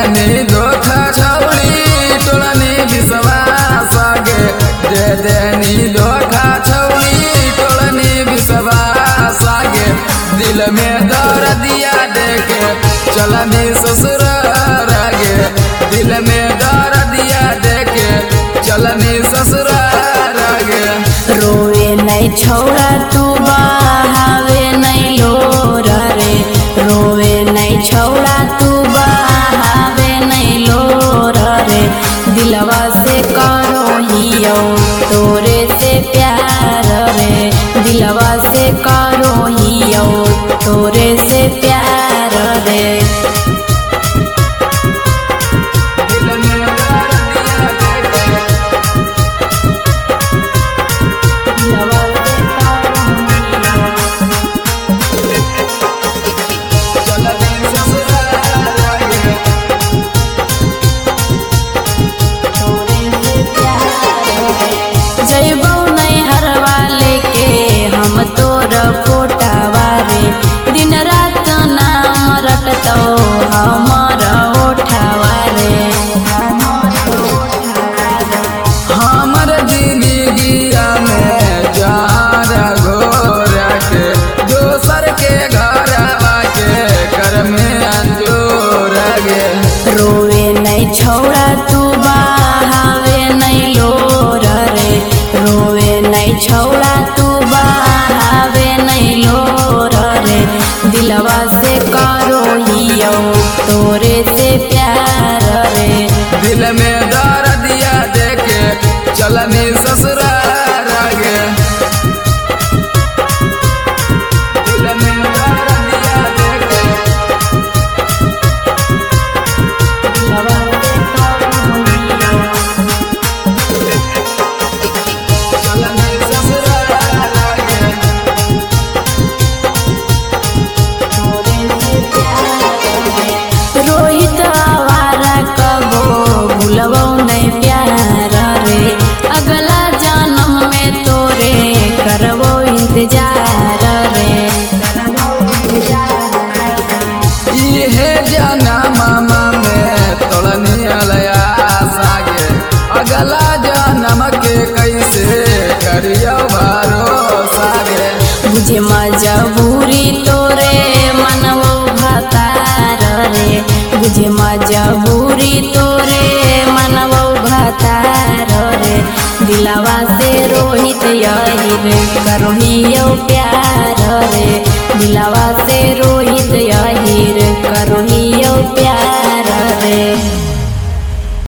देनी धोखा छौरी टोलनी विश्वास गे दे देनी धोखा छौरी टोलनी विश्वास गे दिल में दर्दिया देके चलनी ससुराल गे दिल में दर्दिया देके चलनी ससुराल गे रोवे नहीं छौड़ा तू बहावे नहीं लोर रे रोवे नहीं छौड़ा तू बहावे नहीं लोर रे दिलवा से करो हियो तोरे से प्यार रे दिलवा से करो हियो तोरे से प्यार रे दिन रात नाम रटतो हमर ओठावा रे हमर जिंदगिया में जार घोरा के दोसर के घरवा के कर में अंजोर गे रोवे नहीं छौड़ा तू बहावे नहीं लोर रे रोवे नहीं छौड़ा तू बहावे नहीं लोर रे दिलवा से करो हियो तोरे से प्यार रे दिल में दर्दिया देके चलनी ससुराल गे दिल में दर्दिया देके दिलवा से करो हियो चलनी ससुराल गे रोहित आवारा कबो भूलबो नहीं प्यार रे अगला जन्म में तोरे करबो इंतजार रे इहे जनम में तोड़नी अलयास गे अगला जन्म के कैसे करियो भरोसा गे बुझे मजबूरी तोरे मनवो भतार रे बुझे मजबूरी तोरे मनवो भतार रे दिलवा से रोहित यही रे करोहियो प्यार रे दिलवा से रोहित यही